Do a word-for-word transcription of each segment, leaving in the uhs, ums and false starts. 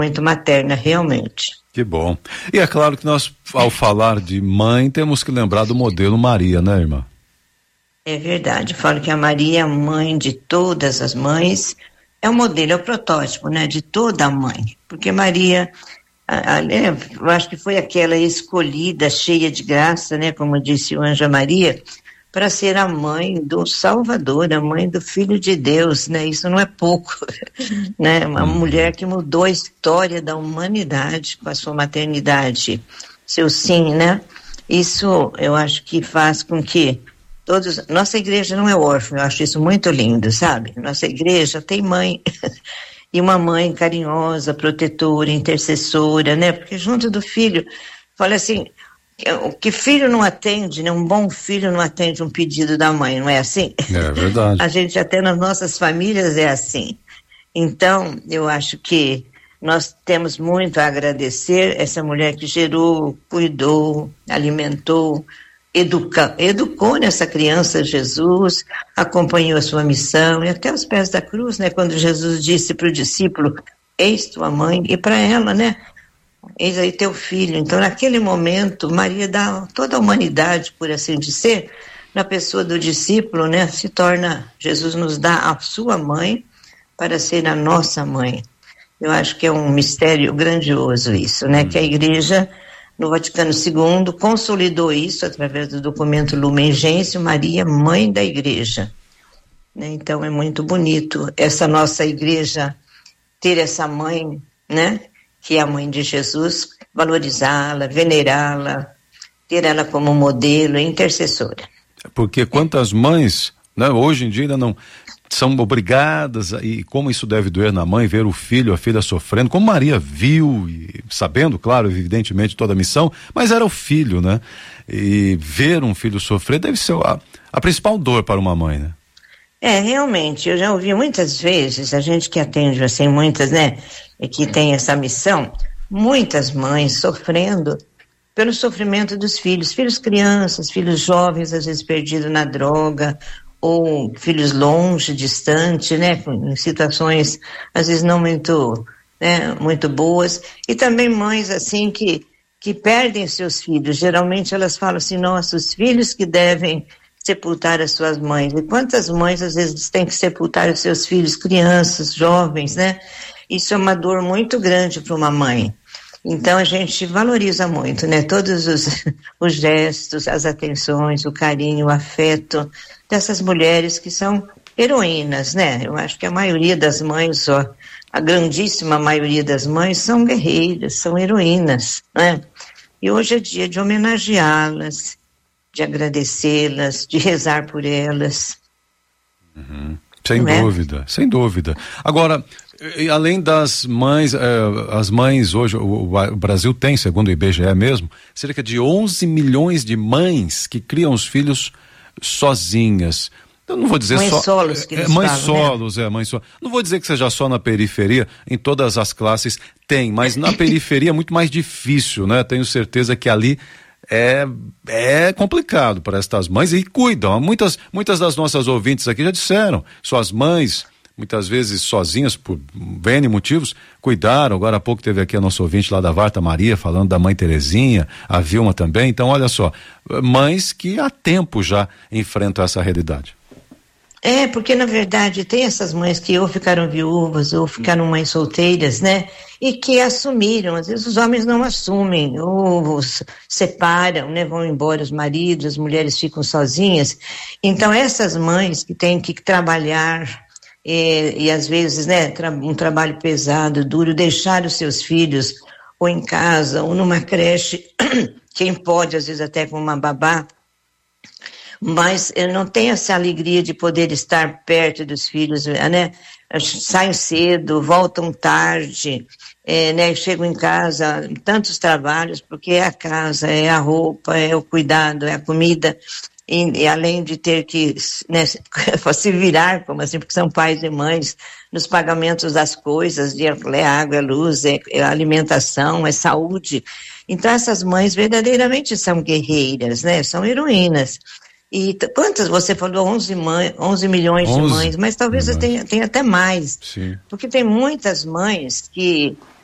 muito materna, realmente. Que bom. E é claro que nós, ao falar de mãe, temos que lembrar do modelo Maria, né, irmã? É verdade. Eu falo que a Maria é a mãe de todas as mães. É o modelo, é o protótipo, né, de toda a mãe. Porque Maria, a, a, eu acho que foi aquela escolhida, cheia de graça, né, como disse o anjo Maria, para ser a mãe do Salvador, a mãe do Filho de Deus, né? Isso não é pouco, né? Uma uhum. mulher que mudou a história da humanidade com a sua maternidade, seu sim, né? Isso eu acho que faz com que todos... Nossa igreja não é órfã, eu acho isso muito lindo, sabe? Nossa igreja tem mãe, e uma mãe carinhosa, protetora, intercessora, né? Porque junto do filho, fala assim... O que filho não atende, né? Um bom filho não atende um pedido da mãe, não é assim? É verdade. A gente até nas nossas famílias é assim. Então, eu acho que nós temos muito a agradecer essa mulher que gerou, cuidou, alimentou, educa, educou nessa criança Jesus, acompanhou a sua missão e até os pés da cruz, né? Quando Jesus disse para o discípulo, eis tua mãe, e para ela, né? Eis aí teu filho. Então, naquele momento, Maria dá toda a humanidade, por assim dizer, na pessoa do discípulo, né? Se torna, Jesus nos dá a sua mãe para ser a nossa mãe. Eu acho que é um mistério grandioso isso, né? Hum. Que a igreja, no Vaticano segundo, consolidou isso através do documento Lumen Gentium, Maria, mãe da igreja. Né? Então, é muito bonito essa nossa igreja ter essa mãe, né? Que é a mãe de Jesus, valorizá-la, venerá-la, ter ela como modelo e intercessora. Porque quantas mães, né, hoje em dia ainda não são obrigadas, e como isso deve doer na mãe, ver o filho, a filha sofrendo, como Maria viu, e sabendo, claro, evidentemente toda a missão, mas era o filho, né? E ver um filho sofrer deve ser a, a principal dor para uma mãe, né? É, realmente, eu já ouvi muitas vezes, a gente que atende assim, muitas, né, e que tem essa missão, muitas mães sofrendo pelo sofrimento dos filhos, filhos crianças, filhos jovens, às vezes perdidos na droga, ou filhos longe, distante, né, em situações, às vezes não muito, né, muito boas, e também mães, assim, que, que perdem seus filhos, geralmente elas falam assim, nossa, os filhos que devem sepultar as suas mães. E quantas mães às vezes têm que sepultar os seus filhos, crianças, jovens, né? Isso é uma dor muito grande para uma mãe. Então a gente valoriza muito, né? Todos os, os gestos, as atenções, o carinho, o afeto dessas mulheres que são heroínas, né? Eu acho que a maioria das mães, ó, a grandíssima maioria das mães são guerreiras, são heroínas, né? E hoje é dia de homenageá-las, de agradecê-las, de rezar por elas. Uhum. Sem Não dúvida, é? sem dúvida. Agora, além das mães, eh, as mães hoje, o, o Brasil tem, segundo o I B G E mesmo, cerca de onze milhões de mães que criam os filhos sozinhas. Eu não vou dizer mães só... solos que é, eles mães falam, solos, né? é, mães solos. Não vou dizer que seja só na periferia, em todas as classes tem, mas na periferia é muito mais difícil, né? Tenho certeza que ali É, é complicado para estas mães e cuidam. Muitas, muitas das nossas ouvintes aqui já disseram, suas mães, muitas vezes sozinhas por N motivos, cuidaram. Agora há pouco teve aqui a nossa ouvinte lá da Varta Maria, falando da mãe Terezinha, a Vilma também. Então, olha só, mães que há tempo já enfrentam essa realidade. É, porque na verdade tem essas mães que ou ficaram viúvas ou ficaram mães solteiras, né? E que assumiram, às vezes os homens não assumem, ou os separam, né? Vão embora os maridos, as mulheres ficam sozinhas. Então essas mães que têm que trabalhar e, e às vezes, né, tra- um trabalho pesado, duro, deixar os seus filhos ou em casa ou numa creche, quem pode, às vezes até com uma babá, mas eu não tenho essa alegria de poder estar perto dos filhos, né? Saem cedo, voltam tarde, é, né? Chegam em casa, tantos trabalhos, porque é a casa, é a roupa, é o cuidado, é a comida, e, e além de ter que, né, se virar, como assim, porque são pais e mães, nos pagamentos das coisas, de é água, é luz, é, é alimentação, é saúde. Então essas mães verdadeiramente são guerreiras, né? São heroínas. E t- quantas, você falou onze, mãe, onze milhões de onze mães, mas talvez milhões. tenha, tenha até mais. Sim. Porque tem muitas mães que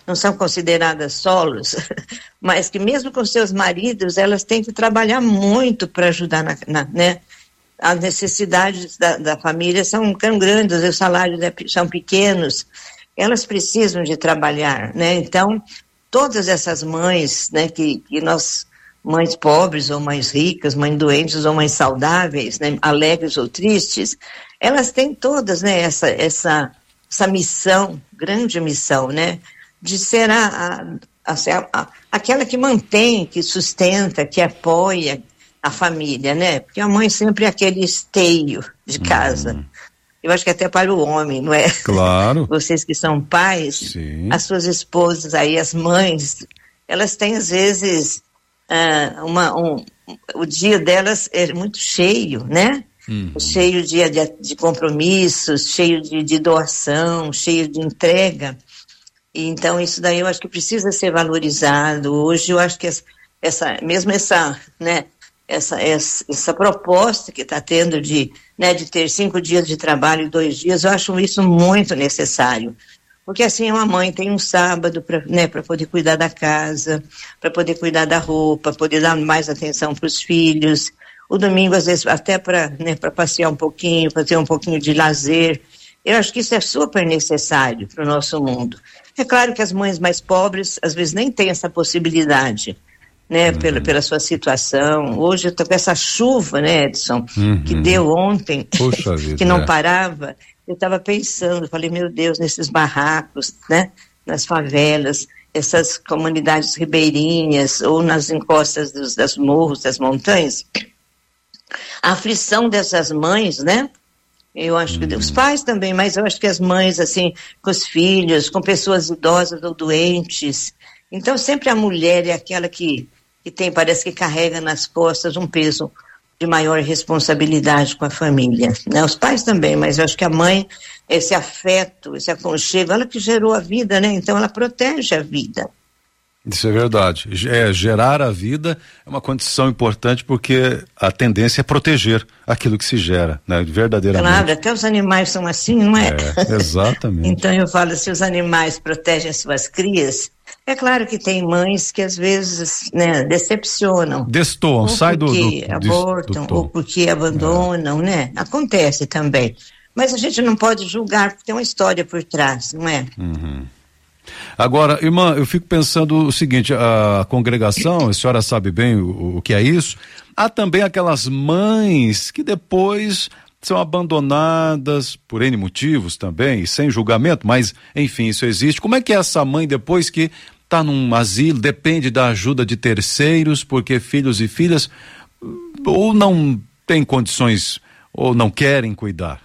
não são consideradas solos, mas que mesmo com seus maridos, elas têm que trabalhar muito para ajudar na, na, né? As necessidades da, da família são grandes, os salários são pequenos, elas precisam de trabalhar, né? Então, todas essas mães, né, que, que nós, mães pobres ou mães ricas, mães doentes ou mães saudáveis, né, alegres ou tristes, elas têm todas, né, essa, essa, essa missão, grande missão, né, de ser a, a, a, a, aquela que mantém, que sustenta, que apoia a família, né? Porque a mãe sempre é aquele esteio de casa. Uhum. Eu acho que até para o homem, não é? Claro. Vocês que são pais, sim, as suas esposas aí, as mães, elas têm às vezes uh, uma, um, o dia delas é muito cheio, né? Uhum. Cheio de, de, de compromissos, cheio de, de doação, cheio de entrega. E, então isso daí eu acho que precisa ser valorizado. Hoje eu acho que essa, mesmo essa, né? Essa, essa, essa proposta que está tendo de, né, de ter cinco dias de trabalho e dois dias, eu acho isso muito necessário. Porque assim uma mãe tem um sábado para, né, para poder cuidar da casa, para poder cuidar da roupa, poder dar mais atenção para os filhos. O domingo, às vezes, até para, né, para passear um pouquinho, fazer um pouquinho de lazer. Eu acho que isso é super necessário para o nosso mundo. É claro que as mães mais pobres, às vezes, nem têm essa possibilidade, né, uhum. pela, pela sua situação. Hoje eu estou com essa chuva, né, Edson, uhum. que deu ontem, vida, que não é. parava. Eu estava pensando, falei, meu Deus, nesses barracos, né, nas favelas, essas comunidades ribeirinhas ou nas encostas dos das morros, das montanhas, a aflição dessas mães, né, eu acho que os pais também, mas eu acho que as mães, assim, com os filhos, com pessoas idosas ou doentes. Então sempre a mulher é aquela que que tem, parece que carrega nas costas um peso de maior responsabilidade com a família, né? Os pais também, mas eu acho que a mãe, esse afeto, esse aconchego, ela que gerou a vida, né? Então ela protege a vida. Isso é verdade. É, gerar a vida é uma condição importante porque a tendência é proteger aquilo que se gera, né? Verdadeiramente. Claro, até os animais são assim, não é? É, exatamente. Então eu falo, se os animais protegem as suas crias, é claro que tem mães que às vezes, né, decepcionam. Destoam, ou sai do, do, porque abortam, do ou porque abandonam, é. né? Acontece também. Mas a gente não pode julgar porque tem uma história por trás, não é? Uhum. Agora, irmã, eu fico pensando o seguinte, a congregação, a senhora sabe bem o, o que é isso, há também aquelas mães que depois são abandonadas por N motivos também, sem julgamento, mas enfim, isso existe. Como é que é essa mãe depois que está num asilo, depende da ajuda de terceiros, porque filhos e filhas ou não têm condições ou não querem cuidar?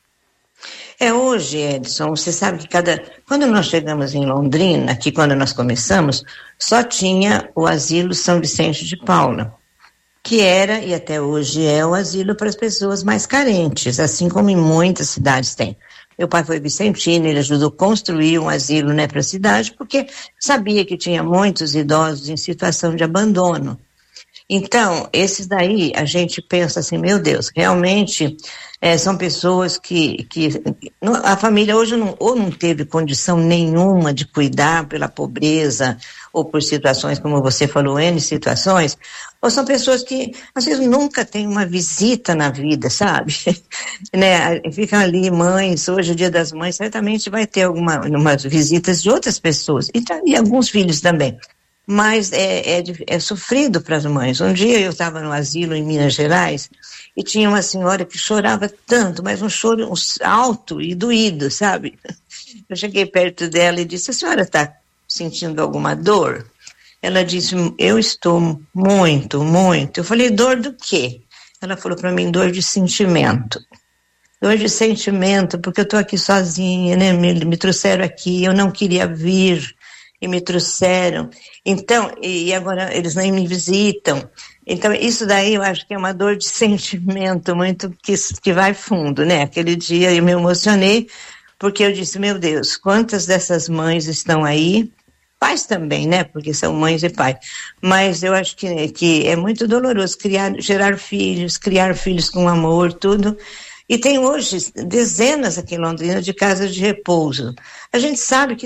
É, hoje, Edson, você sabe que cada... Quando nós chegamos em Londrina, aqui quando nós começamos, só tinha o asilo São Vicente de Paula, que era, e até hoje é, o asilo para as pessoas mais carentes, assim como em muitas cidades tem. Meu pai foi vicentino, ele ajudou a construir um asilo, né, para a cidade, porque sabia que tinha muitos idosos em situação de abandono. Então, esses daí, a gente pensa assim, meu Deus, realmente é, são pessoas que, que a família hoje não, ou não teve condição nenhuma de cuidar pela pobreza, ou por situações, como você falou, N situações, ou são pessoas que, às vezes, nunca têm uma visita na vida, sabe? né? Ficam ali, mães, hoje o Dia das Mães, certamente vai ter alguma, umas visitas de outras pessoas, e, e alguns filhos também. Mas é, é, é sofrido para as mães. Um dia eu estava no asilo em Minas Gerais e tinha uma senhora que chorava tanto, mas um choro alto e doído, sabe? Eu cheguei perto dela e disse, a senhora está sentindo alguma dor? Ela disse, eu estou muito, muito. Eu falei, dor do quê? Ela falou para mim, dor de sentimento. Dor de sentimento, porque eu estou aqui sozinha, né? Me, me trouxeram aqui, eu não queria vir. E me trouxeram, então, e agora eles nem me visitam, então isso daí eu acho que é uma dor de sentimento muito que, que vai fundo, né? Aquele dia eu me emocionei, porque eu disse, meu Deus, quantas dessas mães estão aí, pais também, né? Porque são mães e pais, mas eu acho que, que é muito doloroso criar, gerar filhos, criar filhos com amor, tudo. E tem hoje dezenas aqui em Londrina de casas de repouso. A gente sabe que tem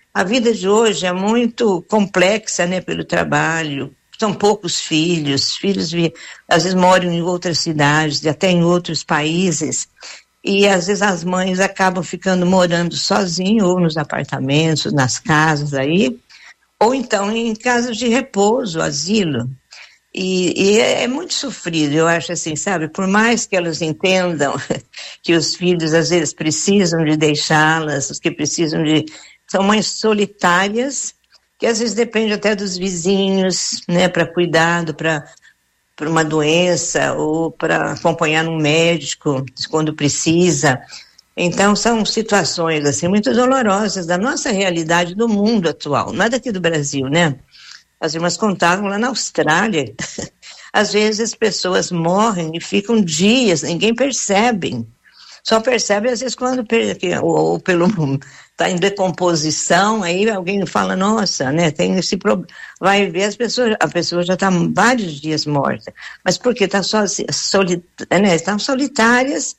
A vida de hoje é muito complexa, né, pelo trabalho. São poucos filhos, filhos vi, às vezes moram em outras cidades, até em outros países, e às vezes as mães acabam ficando morando sozinhas, ou nos apartamentos, nas casas aí, ou então em casas de repouso, asilo. E, e é, é muito sofrido, eu acho assim, sabe? Por mais que elas entendam que os filhos às vezes precisam de deixá-las, os que precisam de... São mães solitárias, que às vezes depende até dos vizinhos, né, para cuidado, para para uma doença ou para acompanhar um médico quando precisa. Então são situações assim muito dolorosas da nossa realidade do mundo atual, não é daqui do Brasil, né? As irmãs contavam lá na Austrália, às vezes as pessoas morrem e ficam dias, ninguém percebe. Só percebe às vezes quando ou, ou pelo está em decomposição, aí alguém fala, nossa, né, tem esse problema, vai ver as pessoas, a pessoa já está vários dias morta, mas porque tá só, soli, né, estão solitárias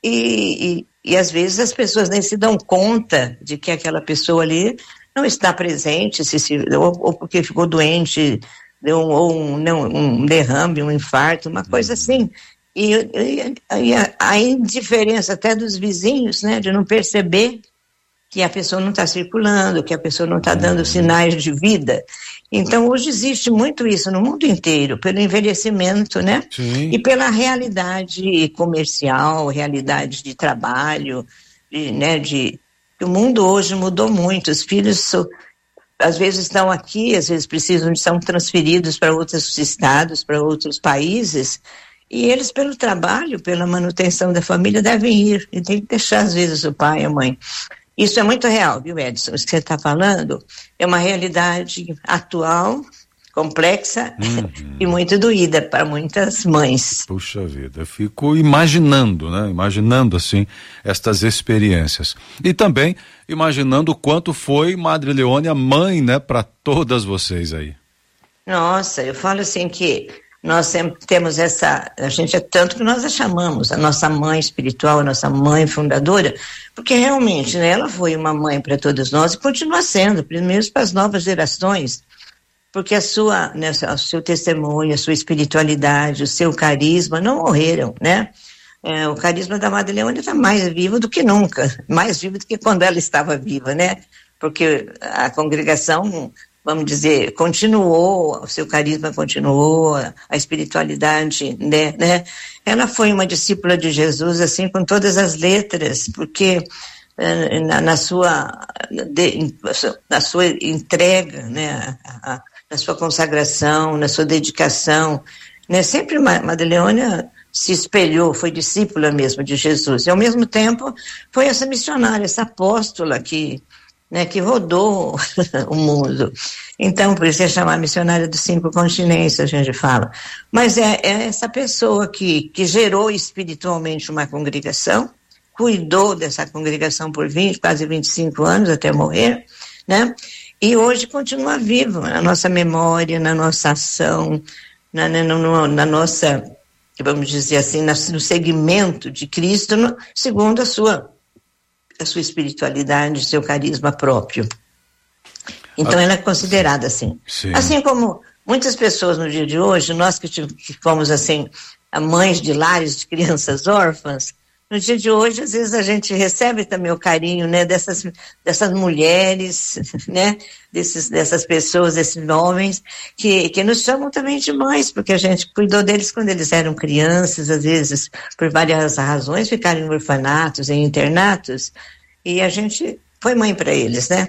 e, e, e às vezes as pessoas nem se dão conta de que aquela pessoa ali não está presente, se, se, ou, ou porque ficou doente, deu um, ou um, não, um derrame, um infarto, uma coisa assim. E, e, e a, a indiferença até dos vizinhos, né, de não perceber que a pessoa não está circulando, que a pessoa não está dando sinais de vida. Então, hoje existe muito isso no mundo inteiro, pelo envelhecimento, né? Sim. E pela realidade comercial, realidade de trabalho, de, né, de... O mundo hoje mudou muito, os filhos so, às vezes estão aqui, às vezes precisam de são transferidos para outros estados, para outros países, e eles, pelo trabalho, pela manutenção da família, devem ir, e tem que deixar, às vezes, o pai e a mãe. Isso é muito real, viu, Edson? Isso que você está falando é uma realidade atual, complexa uhum. e muito doída para muitas mães. Puxa vida, eu fico imaginando, né? Imaginando, assim, estas experiências. E também imaginando o quanto foi Madre Leônia mãe, né, para todas vocês aí. Nossa, eu falo assim que nós sempre temos essa, a gente é tanto que nós a chamamos a nossa mãe espiritual, a nossa mãe fundadora, porque realmente, né, ela foi uma mãe para todos nós e continua sendo, primeiro para as novas gerações, porque a sua, né, o seu testemunho, a sua espiritualidade, o seu carisma não morreram, né? É, o carisma da Madre Leônia está mais vivo do que nunca, mais vivo do que quando ela estava viva, né? Porque a congregação, vamos dizer, continuou, o seu carisma continuou, a espiritualidade, né, né? Ela foi uma discípula de Jesus, assim, com todas as letras, porque na, na, sua, de, na sua entrega, né, a, a, na sua consagração, na sua dedicação, né, sempre Madre Leônia se espelhou, foi discípula mesmo de Jesus, e ao mesmo tempo foi essa missionária, essa apóstola que né, que rodou o mundo. Então, por isso é chamar missionária dos cinco continentes, a gente fala. Mas é, é essa pessoa que, que gerou espiritualmente uma congregação, cuidou dessa congregação por vinte, quase vinte e cinco anos, até morrer, né? E hoje continua vivo na nossa memória, na nossa ação, na, na, no, na nossa, vamos dizer assim, no segmento de Cristo, no, segundo a sua a sua espiritualidade, seu carisma próprio. Então ah, ela é considerada assim. Sim. Assim como muitas pessoas no dia de hoje, nós que, que fomos assim, mães de lares de crianças órfãs, no dia de hoje, às vezes a gente recebe também o carinho, né, dessas, dessas mulheres, né, desses, dessas pessoas, desses homens, que, que nos chamam também de mães, porque a gente cuidou deles quando eles eram crianças, às vezes, por várias razões, ficaram em orfanatos, em internatos, e a gente foi mãe para eles, né?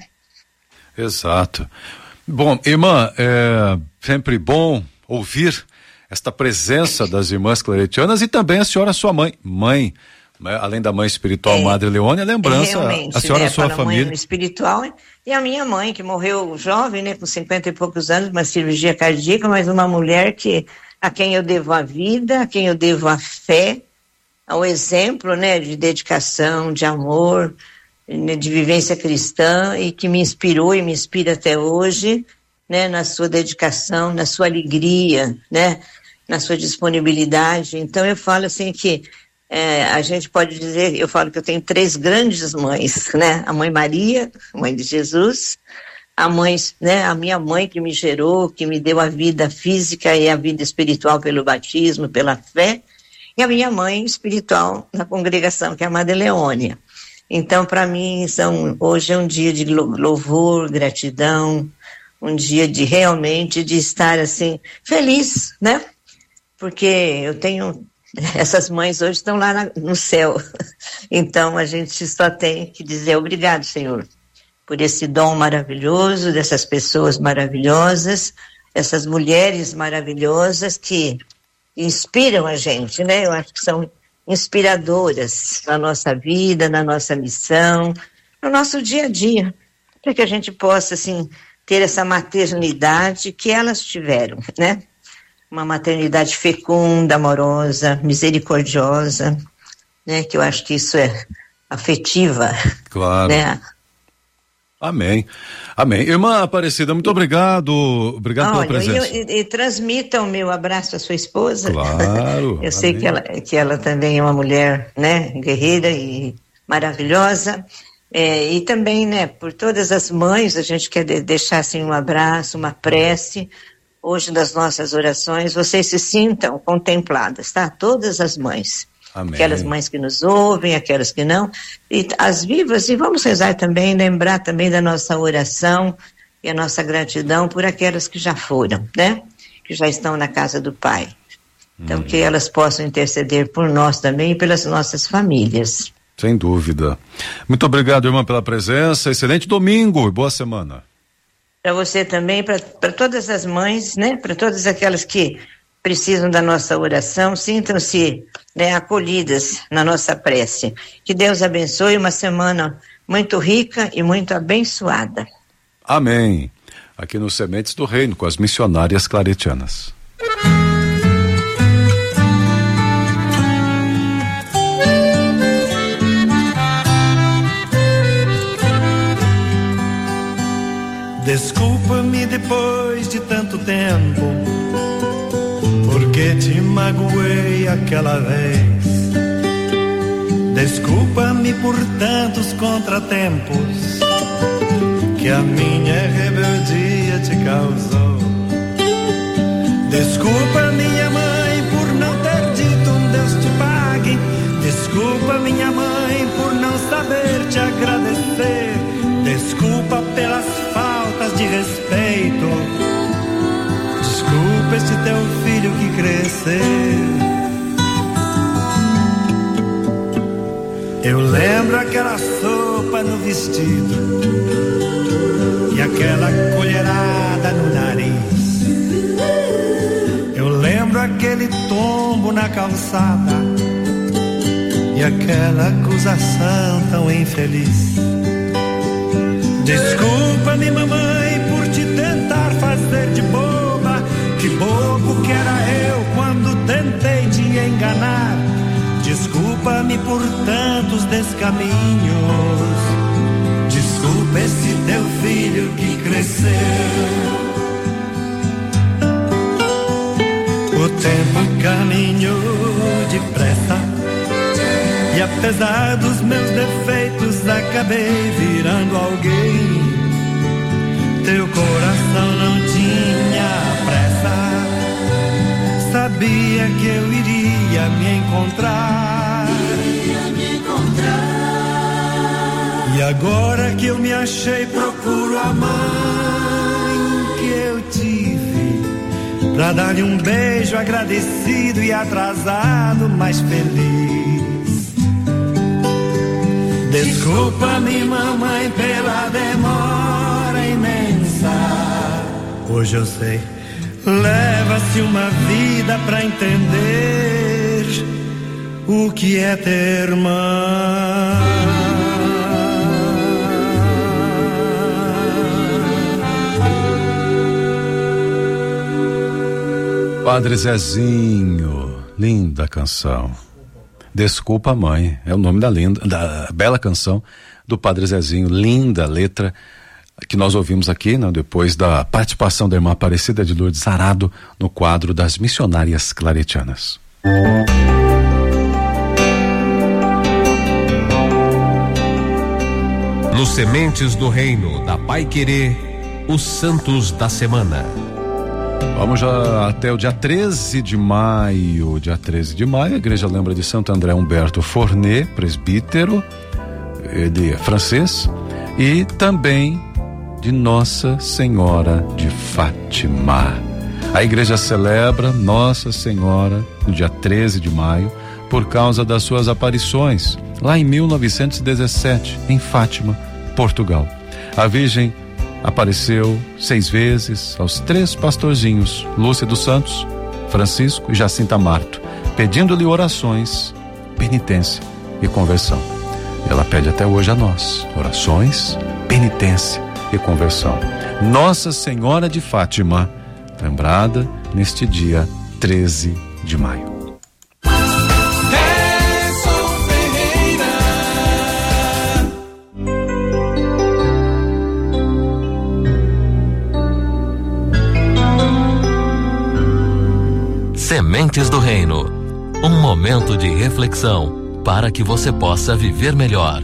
Exato. Bom, irmã, é sempre bom ouvir esta presença das irmãs claretianas e também a senhora, sua mãe, mãe, além da mãe espiritual, é, Madre Leônia, lembrança, é a senhora, né, a sua família. Mãe espiritual, e a minha mãe, que morreu jovem, né, com cinquenta e poucos anos, uma cirurgia cardíaca, mas uma mulher que, a quem eu devo a vida, a quem eu devo a fé, ao exemplo, né, de dedicação, de amor, né, de vivência cristã, e que me inspirou e me inspira até hoje, né, na sua dedicação, na sua alegria, né, na sua disponibilidade. Então eu falo assim que É, a gente pode dizer, eu falo que eu tenho três grandes mães, né? A mãe Maria, mãe de Jesus, a mãe, né? A minha mãe que me gerou, que me deu a vida física e a vida espiritual pelo batismo, pela fé, e a minha mãe espiritual na congregação, que é a Madre Leônia. Então, para mim, são, hoje é um dia de louvor, gratidão, um dia de realmente de estar assim, feliz, né? Porque eu tenho, essas mães hoje estão lá na, no céu. Então, a gente só tem que dizer obrigado, Senhor, por esse dom maravilhoso, dessas pessoas maravilhosas, essas mulheres maravilhosas que inspiram a gente, né? Eu acho que são inspiradoras na nossa vida, na nossa missão, no nosso dia a dia, para que a gente possa, assim, ter essa maternidade que elas tiveram, né? Uma maternidade fecunda, amorosa, misericordiosa, né? Que eu acho que isso é afetiva. Claro. Né? Amém. Amém. Irmã Aparecida, muito obrigado. Obrigado Olha, pela presença. E, e, e transmita o meu abraço à sua esposa. Claro. Eu sei que ela, que ela também é uma mulher, né, guerreira e maravilhosa. É, e também, né, por todas as mães, a gente quer de, deixar assim um abraço, uma prece. Hoje, das nossas orações, vocês se sintam contempladas, tá? Todas as mães. Amém. Aquelas mães que nos ouvem, aquelas que não, e as vivas, e vamos rezar também, lembrar também da nossa oração e a nossa gratidão por aquelas que já foram, né? Que já estão na casa do Pai. Então, hum. que elas possam interceder por nós também e pelas nossas famílias. Sem dúvida. Muito obrigado, irmã, pela presença. Excelente domingo e boa semana. Para você também, para todas as mães, né? Para todas aquelas que precisam da nossa oração, sintam-se, né, acolhidas na nossa prece. Que Deus abençoe, uma semana muito rica e muito abençoada. Amém. Aqui no Sementes do Reino, com as missionárias claretianas. Desculpa-me depois de tanto tempo, porque te magoei aquela vez. Desculpa-me por tantos contratempos que a minha rebeldia te causou. Desculpa minha mãe por não ter dito um Deus te pague. Desculpa minha mãe por não saber te agradecer. Desculpa pelas faltas de respeito. Desculpa este teu filho que cresceu. Eu lembro aquela sopa no vestido e aquela colherada no nariz. Eu lembro aquele tombo na calçada e aquela acusação tão infeliz. Desculpa-me, mamãe, por te tentar fazer de boba. Que bobo que era eu quando tentei te enganar. Desculpa-me por tantos descaminhos. Desculpa esse teu filho que cresceu. O tempo caminhou depressa e apesar dos meus defeitos acabei virando alguém. Teu coração não tinha pressa, sabia que eu iria me encontrar. Iria me encontrar. E agora que eu me achei procuro a mãe que eu tive, pra dar-lhe um beijo agradecido e atrasado, mas feliz. Desculpa-me, mamãe, pela demora imensa. Hoje eu sei, leva-se uma vida pra entender o que é ter irmã. Padre Zezinho, linda canção. Desculpa, mãe, é o nome da linda, da bela canção do Padre Zezinho, linda letra que nós ouvimos aqui, né, depois da participação da irmã Aparecida de Lourdes Arado no quadro das Missionárias Claretianas. Sementes do Reino da Paiquerê, os Santos da Semana. Vamos já até o dia treze de maio. Dia treze de maio, a igreja lembra de Santo André Humberto Fornet, presbítero, ele é francês, e também de Nossa Senhora de Fátima. A igreja celebra Nossa Senhora no dia treze de maio por causa das suas aparições lá em mil novecentos e dezessete em Fátima, Portugal. A Virgem apareceu seis vezes aos três pastorzinhos, Lúcia dos Santos, Francisco e Jacinta Marto, pedindo-lhe orações, penitência e conversão. E ela pede até hoje a nós, orações, penitência e conversão. Nossa Senhora de Fátima, lembrada neste dia treze de maio. Sementes do Reino, um momento de reflexão para que você possa viver melhor.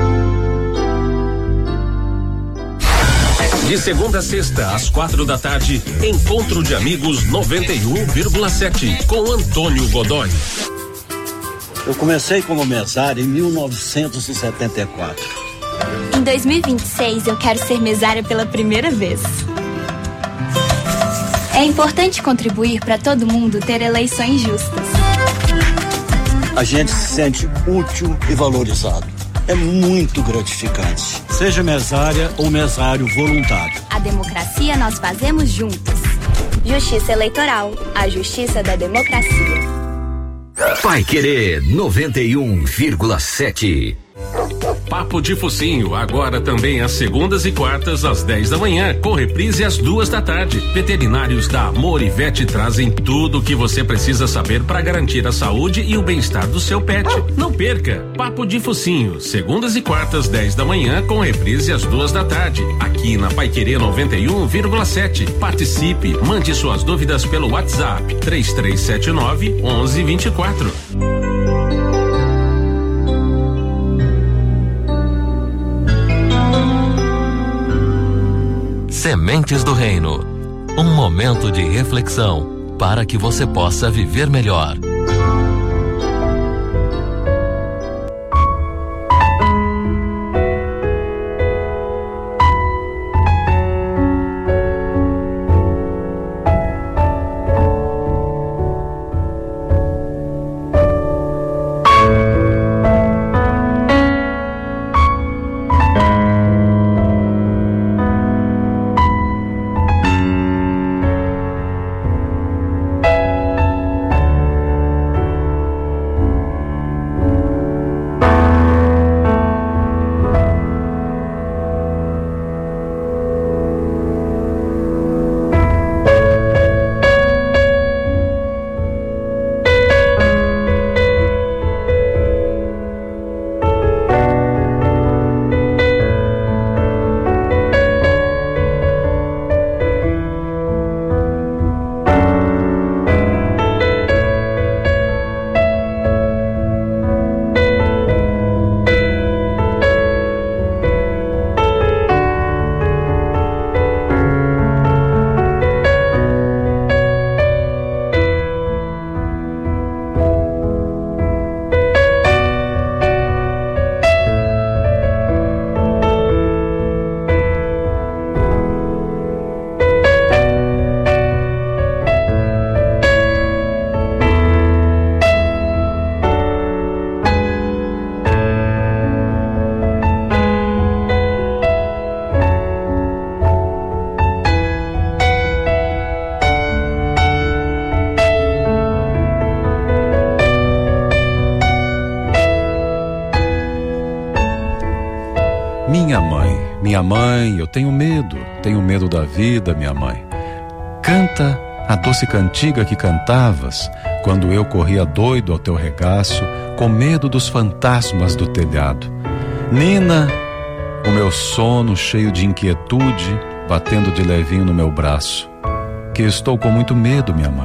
De segunda a sexta, às quatro da tarde, Encontro de Amigos noventa e um vírgula sete, com Antônio Godoy. Eu comecei como mesário em mil novecentos e setenta e quatro. Em dois mil e vinte e seis, eu quero ser mesária pela primeira vez. É importante contribuir para todo mundo ter eleições justas. A gente se sente útil e valorizado. É muito gratificante. Seja mesária ou mesário voluntário. A democracia nós fazemos juntos. Justiça Eleitoral, a justiça da democracia. Paiquerê noventa e um vírgula sete. Papo de Focinho, agora também às segundas e quartas às dez da manhã, com reprise às duas da tarde. Veterinários da Amor e Vet trazem tudo o que você precisa saber para garantir a saúde e o bem-estar do seu pet. Não perca, Papo de Focinho, segundas e quartas, dez da manhã, com reprise às duas da tarde, aqui na Paiquerê noventa e um vírgula sete. Participe, mande suas dúvidas pelo WhatsApp três três sete nove, onze vinte e quatro. Sementes do Reino, um momento de reflexão para que você possa viver melhor. Minha mãe, minha mãe, eu tenho medo, tenho medo da vida, minha mãe. Canta a doce cantiga que cantavas quando eu corria doido ao teu regaço, com medo dos fantasmas do telhado. Nina, o meu sono cheio de inquietude, batendo de levinho no meu braço. Que estou com muito medo, minha mãe.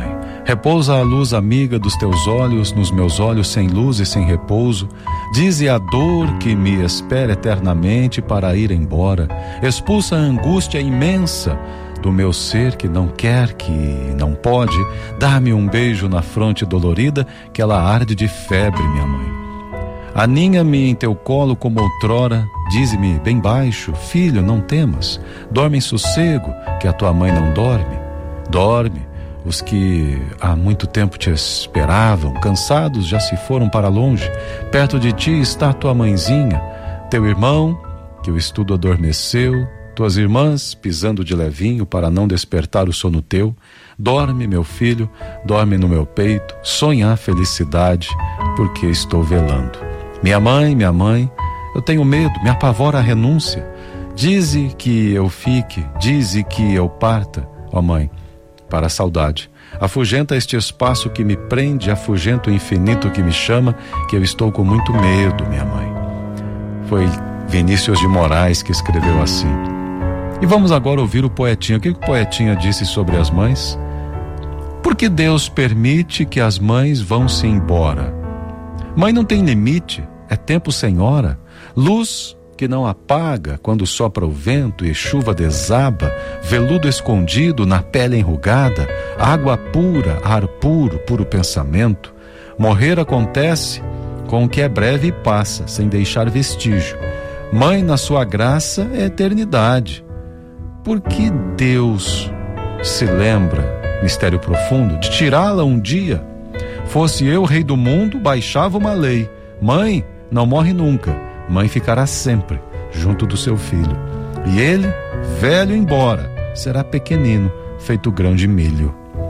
Repousa a luz amiga dos teus olhos nos meus olhos sem luz e sem repouso. Dize a dor que me espera eternamente para ir embora. Expulsa a angústia imensa do meu ser que não quer, que não pode. Dá-me um beijo na fronte dolorida que ela arde de febre, minha mãe. Aninha-me em teu colo como outrora. Dize-me bem baixo: filho, não temas. Dorme em sossego que a tua mãe não dorme. Dorme. Os que há muito tempo te esperavam, cansados, já se foram para longe. Perto de ti está tua mãezinha, teu irmão, que o estudo adormeceu, tuas irmãs, pisando de levinho para não despertar o sono teu. Dorme, meu filho, dorme no meu peito, sonha a felicidade, porque estou velando. Minha mãe, minha mãe, eu tenho medo, me apavora a renúncia. Dize que eu fique, dize que eu parta, ó mãe, para a saudade. Afugenta este espaço que me prende, afugenta o infinito que me chama, que eu estou com muito medo, minha mãe. Foi Vinícius de Moraes que escreveu assim. E vamos agora ouvir o poetinha. O que o poetinha disse sobre as mães? Porque Deus permite que as mães vão-se embora. Mãe não tem limite, é tempo sem hora. Luz que não apaga quando sopra o vento e chuva desaba, veludo escondido na pele enrugada, água pura, ar puro, puro pensamento. Morrer acontece com o que é breve e passa, sem deixar vestígio. Mãe, na sua graça, é eternidade. Por que Deus se lembra, mistério profundo, de tirá-la um dia? Fosse eu rei do mundo, baixava uma lei. Mãe, não morre nunca. Mãe ficará sempre junto do seu filho. E ele, velho embora, será pequenino, feito grão de milho.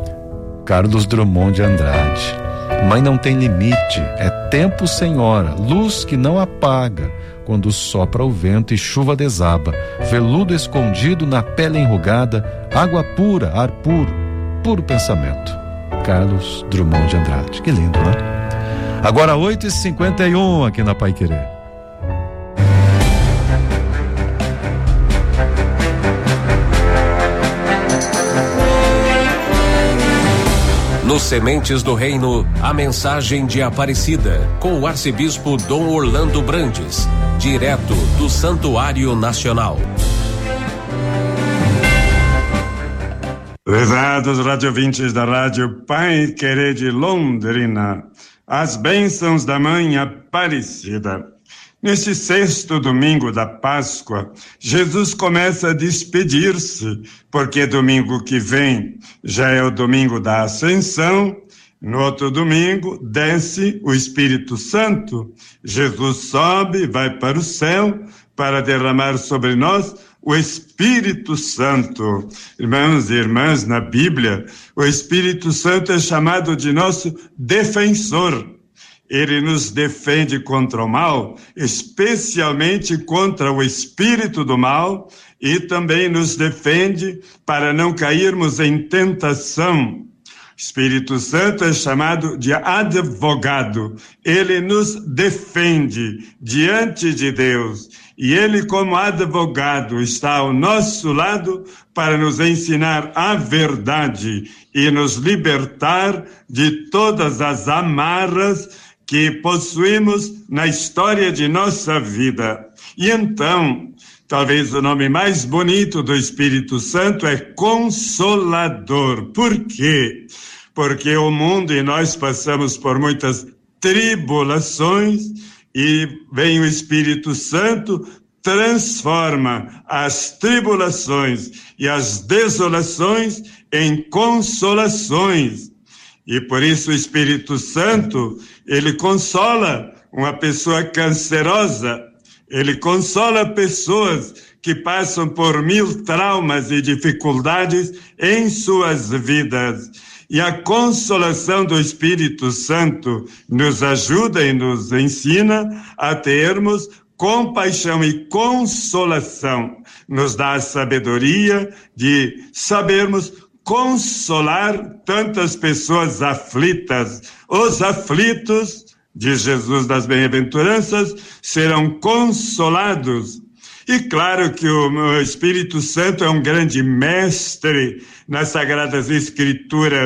Carlos Drummond de Andrade. Mãe não tem limite, é tempo sem hora, luz que não apaga quando sopra o vento e chuva desaba, veludo escondido na pele enrugada, água pura, ar puro, puro pensamento. Carlos Drummond de Andrade. Que lindo, né? Agora oito e cinquenta e um aqui na Paiquerê. No Sementes do Reino, a mensagem de Aparecida, com o arcebispo Dom Orlando Brandes, direto do Santuário Nacional. Prezados radiovintes da Rádio Pai Querer de Londrina, as bênçãos da Mãe Aparecida. Neste sexto domingo da Páscoa, Jesus começa a despedir-se, porque domingo que vem já é o domingo da Ascensão. No outro domingo, desce o Espírito Santo. Jesus sobe, vai para o céu, para derramar sobre nós o Espírito Santo. Irmãos e irmãs, na Bíblia, o Espírito Santo é chamado de nosso defensor. Ele nos defende contra o mal, especialmente contra o espírito do mal, e também nos defende para não cairmos em tentação. Espírito Santo é chamado de advogado. Ele nos defende diante de Deus. E ele, como advogado, está ao nosso lado para nos ensinar a verdade e nos libertar de todas as amarras que possuímos na história de nossa vida. E então, talvez o nome mais bonito do Espírito Santo é Consolador. Por quê? Porque o mundo e nós passamos por muitas tribulações e vem o Espírito Santo, transforma as tribulações e as desolações em consolações. E por isso o Espírito Santo, ele consola uma pessoa cancerosa, ele consola pessoas que passam por mil traumas e dificuldades em suas vidas. E a consolação do Espírito Santo nos ajuda e nos ensina a termos compaixão e consolação. Nos dá a sabedoria de sabermos consolar tantas pessoas aflitas. Os aflitos de Jesus das Bem-aventuranças serão consolados. E claro que o Espírito Santo é um grande mestre nas Sagradas Escrituras.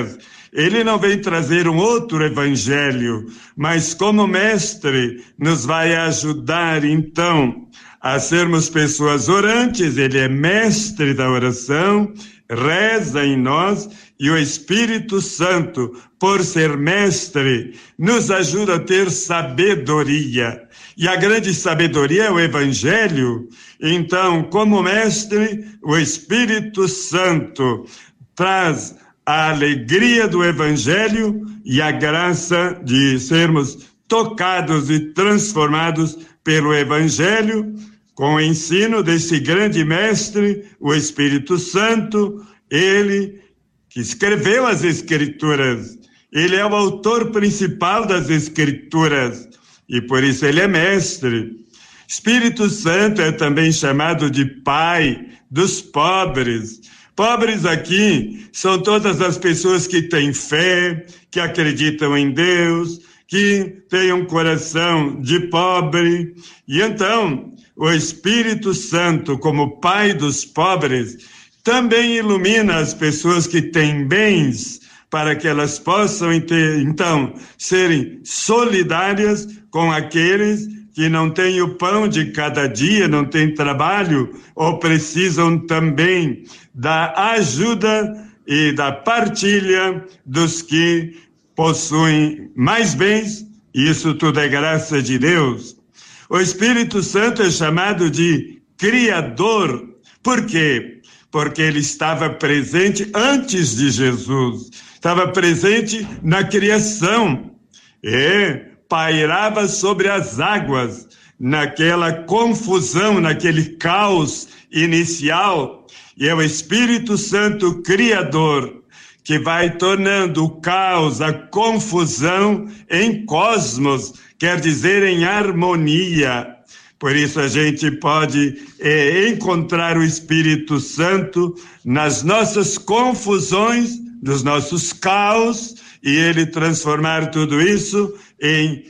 Ele não vem trazer um outro evangelho, mas como mestre nos vai ajudar então a sermos pessoas orantes. Ele é mestre da oração, reza em nós, e o Espírito Santo, por ser mestre, nos ajuda a ter sabedoria. E a grande sabedoria é o Evangelho. Então, como mestre, o Espírito Santo traz a alegria do Evangelho e a graça de sermos tocados e transformados pelo Evangelho, com o ensino desse grande mestre, o Espírito Santo, ele que escreveu as Escrituras. Ele é o autor principal das Escrituras e por isso ele é mestre. Espírito Santo é também chamado de Pai dos pobres. Pobres aqui são todas as pessoas que têm fé, que acreditam em Deus, que têm um coração de pobre. E então, o Espírito Santo, como Pai dos pobres, também ilumina as pessoas que têm bens, para que elas possam, então, serem solidárias com aqueles que não têm o pão de cada dia, não têm trabalho, ou precisam também da ajuda e da partilha dos que possuem mais bens. Isso tudo é graça de Deus. O Espírito Santo é chamado de Criador. Por quê? Porque ele estava presente antes de Jesus, estava presente na criação e pairava sobre as águas, naquela confusão, naquele caos inicial. E é o Espírito Santo Criador que vai tornando o caos, a confusão em cosmos, quer dizer, em harmonia. Por isso a gente pode é, encontrar o Espírito Santo nas nossas confusões, nos nossos caos, e ele transformar tudo isso em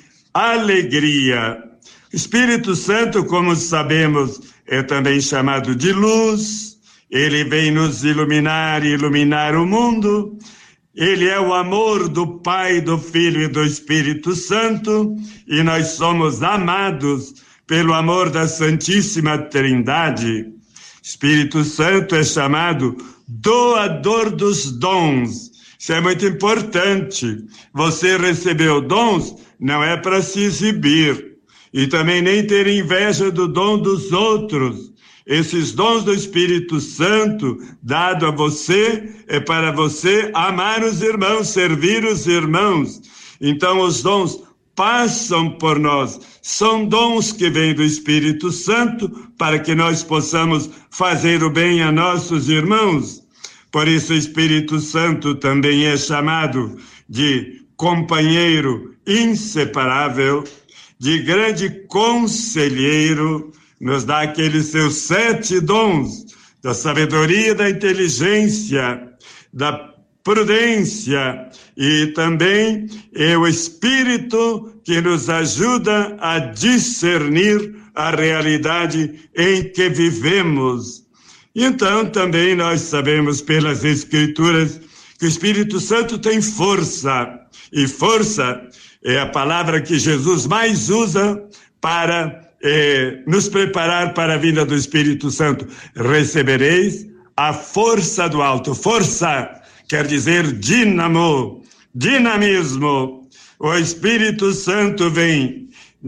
alegria. O Espírito Santo, como sabemos, é também chamado de luz. Ele vem nos iluminar e iluminar o mundo. Ele é o amor do Pai, do Filho e do Espírito Santo, e nós somos amados pelo amor da Santíssima Trindade. Espírito Santo é chamado doador dos dons. Isso é muito importante. Você recebeu dons, não é para se exibir, e também nem ter inveja do dom dos outros. Esses dons do Espírito Santo dado a você é para você amar os irmãos, servir os irmãos. Então os dons passam por nós, são dons que vêm do Espírito Santo para que nós possamos fazer o bem a nossos irmãos. Por isso o Espírito Santo também é chamado de companheiro inseparável, de grande conselheiro, nos dá aqueles seus sete dons, da sabedoria, da inteligência, da prudência, e também é o Espírito que nos ajuda a discernir a realidade em que vivemos. Então também nós sabemos pelas Escrituras que o Espírito Santo tem força, e força é a palavra que Jesus mais usa para eh, nos preparar para a vinda do Espírito Santo. Recebereis a força do alto. Força quer dizer dínamo, dinamismo. O Espírito Santo vem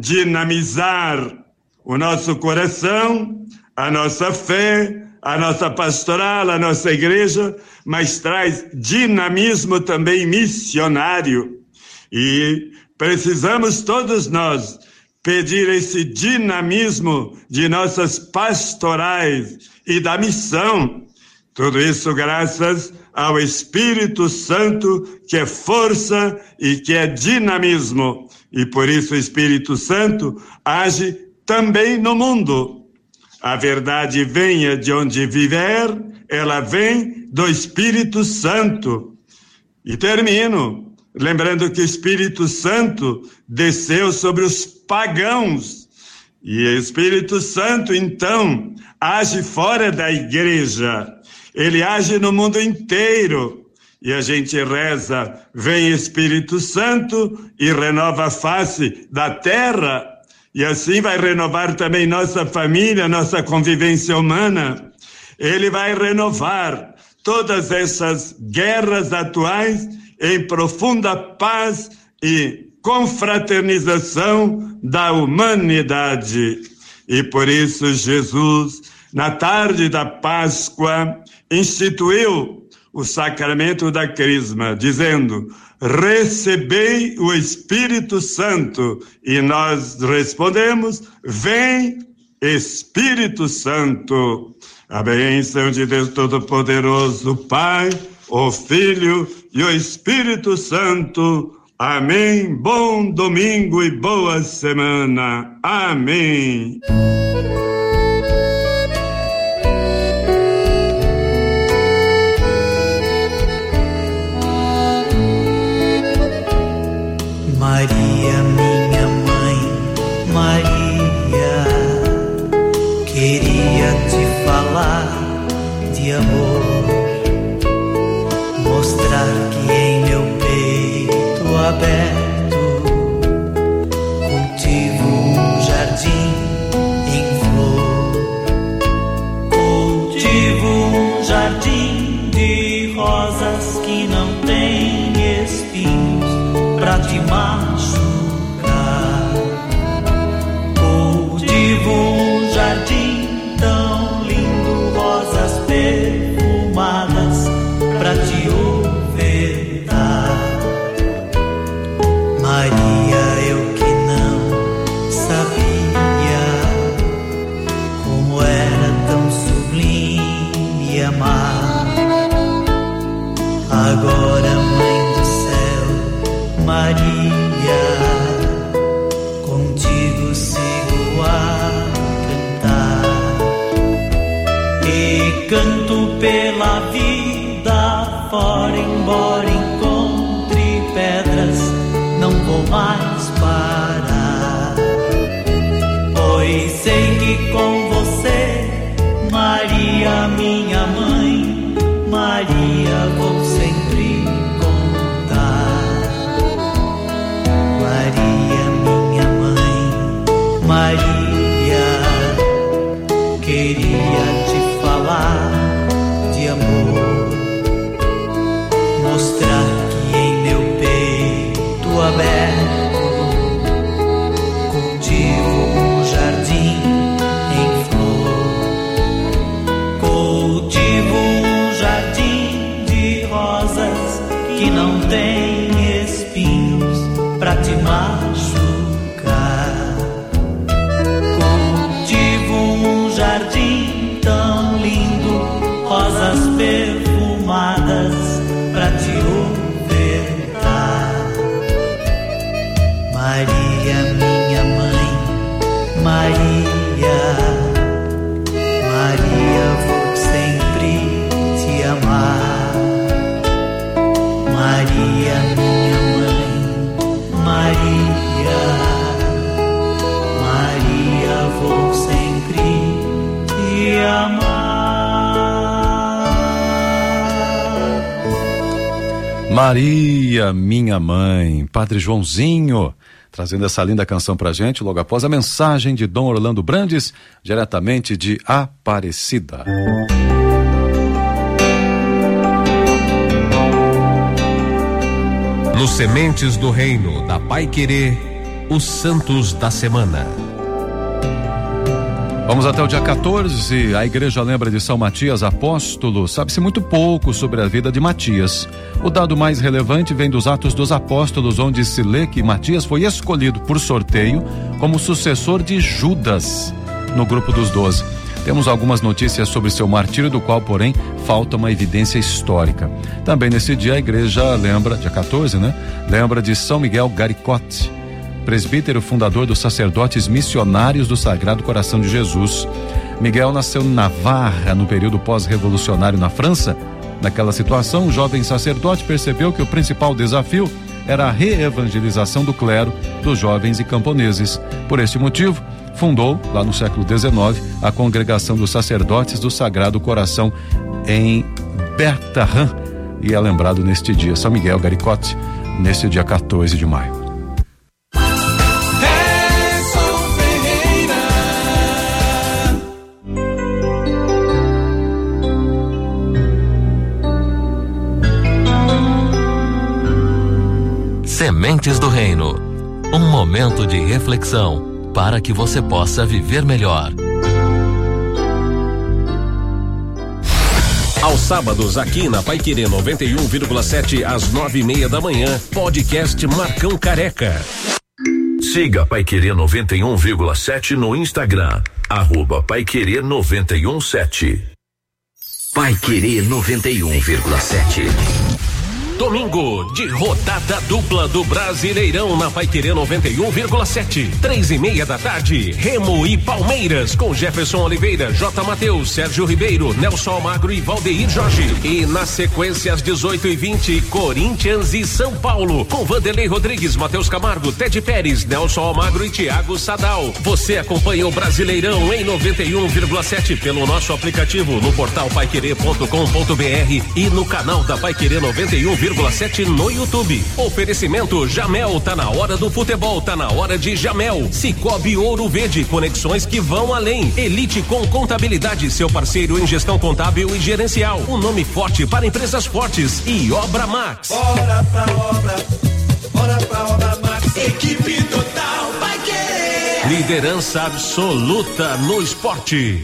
dinamizar o nosso coração, a nossa fé, a nossa pastoral, a nossa igreja, mas traz dinamismo também missionário. E precisamos todos nós pedir esse dinamismo de nossas pastorais e da missão. Tudo isso graças ao Espírito Santo, que é força e que é dinamismo. E por isso o Espírito Santo age também no mundo. A verdade venha de onde vier, ela vem do Espírito Santo. E termino lembrando que o Espírito Santo desceu sobre os pagãos. E o Espírito Santo, então, age fora da igreja. Ele age no mundo inteiro. E a gente reza, vem Espírito Santo e renova a face da terra. E assim vai renovar também nossa família, nossa convivência humana. Ele vai renovar todas essas guerras atuais em profunda paz e confraternização da humanidade. E por isso Jesus, na tarde da Páscoa, instituiu o sacramento da Crisma, dizendo: recebei o Espírito Santo. E nós respondemos: vem Espírito Santo. A bênção de Deus Todo-Poderoso, Pai, o Filho e o Espírito Santo. Amém. Bom domingo e boa semana. Amém. Maria, minha mãe, Maria, queria te falar de amor, mostrar que em meu peito aberto cultivo um jardim em flor, cultivo um jardim de rosas que não tem espinhos pra te machucar. Cultivo um jardim tão lindo, rosas perfumadas pra te ofertar. Maria, eu que não sabia como era tão sublime amar. Agora, Mãe do Céu, Maria, contigo sigo a cantar e canto pela vida fora, embora encontre pedras, não vou mais parar, pois sei que com você, Maria, minha mãe, Maria, vou sempre contar. Maria, minha mãe, Maria, queria te falar de amor, mostrar que em meu peito aberto cultivo um jardim em flor, cultivo um jardim de rosas que não tem espinhos pra te machucar. Cultivo um jardim tão lindo, rosas perfumadas pra te ofertar. Maria, minha mãe, Maria, Maria, vou sempre te amar. Maria, minha mãe, Maria, Maria, vou sempre te amar. Maria, minha mãe, Padre Joãozinho, trazendo essa linda canção pra gente, logo após a mensagem de Dom Orlando Brandes, diretamente de Aparecida. Nos Sementes do Reino da Paiquerê, os Santos da Semana. Vamos até o dia quatorze, a igreja lembra de São Matias Apóstolo. Sabe-se muito pouco sobre a vida de Matias. O dado mais relevante vem dos Atos dos Apóstolos, onde se lê que Matias foi escolhido por sorteio como sucessor de Judas no grupo dos doze. Temos algumas notícias sobre seu martírio, do qual, porém, falta uma evidência histórica. Também nesse dia a igreja lembra, dia quatorze, né? Lembra de São Miguel Garicote, presbítero fundador dos sacerdotes missionários do Sagrado Coração de Jesus. Miguel nasceu em Navarra, no período pós-revolucionário na França. Naquela situação, o jovem sacerdote percebeu que o principal desafio era a reevangelização do clero, dos jovens e camponeses. Por este motivo, fundou, lá no século dezenove, a Congregação dos Sacerdotes do Sagrado Coração em Bertahã, e é lembrado neste dia. São Miguel Garicote, neste dia quatorze de maio. Sementes do Reino, um momento de reflexão para que você possa viver melhor. Aos sábados, aqui na Paiquerê noventa e um vírgula sete, às nove e meia da manhã, podcast Marcão Careca. Siga Paiquerê noventa e um vírgula sete no Instagram, arroba Paiquerê noventa e um sete. Paiquerê noventa e um vírgula sete. Domingo de rodada dupla do Brasileirão na Paiquerê noventa e um vírgula sete. Três e meia da tarde, Remo e Palmeiras com Jefferson Oliveira, J. Mateus, Sérgio Ribeiro, Nelson Almagro e Valdeir Jorge. E na sequência às dezoito e vinte, Corinthians e São Paulo com Vanderlei Rodrigues, Matheus Camargo, Ted Pérez, Nelson Almagro e Thiago Sadal. Você acompanha o Brasileirão em noventa e um vírgula sete pelo nosso aplicativo no portal paiquerê ponto com ponto br e no canal da Paiquerê noventa e um vírgula sete no YouTube. Oferecimento Jamel, tá na hora do futebol, tá na hora de Jamel. Cicobi Ouro Verde, conexões que vão além. Elite com Contabilidade, seu parceiro em gestão contábil e gerencial. Um nome forte para empresas fortes. E Obra Max. Bora pra obra, bora pra Obra Max. Equipe total vai querer. Liderança absoluta no esporte.